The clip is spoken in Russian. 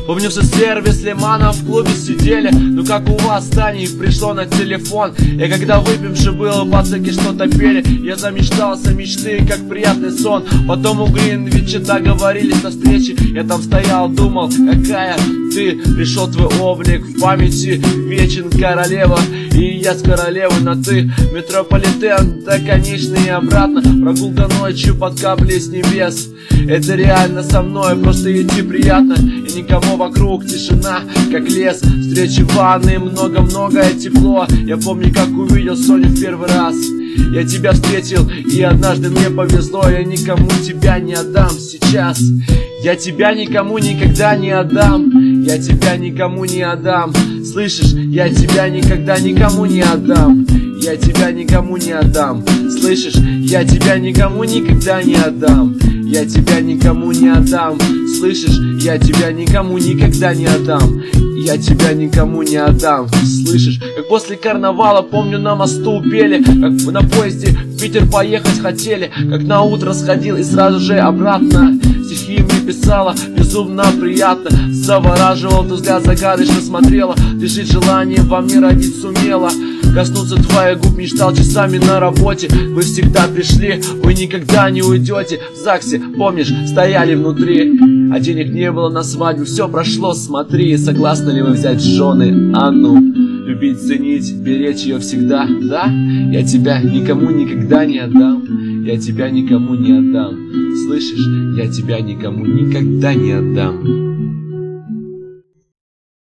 Помню, со сервис Лимана в клубе сидели. Ну как у вас, Таня, пришло на телефон. И когда выпивши было, пацаки что-то пели. Я замечтался, мечты, как приятный сон. Потом у Гринвича договорились на встрече. Я там стоял, думал, какая ты. Пришел твой облик в памяти вечен, королева. И я с королевой на ты. Метрополитен до конечной и обратно. Прогулка ночью под капли с небес. Это реально со мной, просто идти приятно. И никого вокруг, тишина, как лес. Встречи в ванной, много-много тепло. Я помню, как увидел Соню в первый раз. Я тебя встретил, и однажды мне повезло. Я никому тебя не отдам сейчас. Я тебя никому никогда не отдам. Я тебя никому не отдам. Слышишь, я тебя никогда никому не отдам. Я тебя никому не отдам. Слышишь, я тебя никому никогда не отдам. Я тебя никому не отдам. Слышишь, я тебя никому никогда не отдам. Я тебя никому не отдам. Слышишь, как после карнавала, помню, на мосту пели. Как на поезде в Питер поехать хотели. Как на утро сходил и сразу же обратно. Стихи мне писала, безумно приятно. Завораживал, ты взгляд загадочно смотрела. Ты жить желание во мне родить сумела. Коснуться твоих губ мечтал часами на работе. Вы всегда пришли, вы никогда не уйдете. В ЗАГСе, помнишь, стояли внутри. А денег не было на свадьбу, все прошло, смотри. Согласны ли вы взять в жены Анну? Любить, ценить, беречь ее всегда, да? Я тебя никому никогда не отдам. Я тебя никому не отдам. Слышишь, я тебя никому никогда не отдам.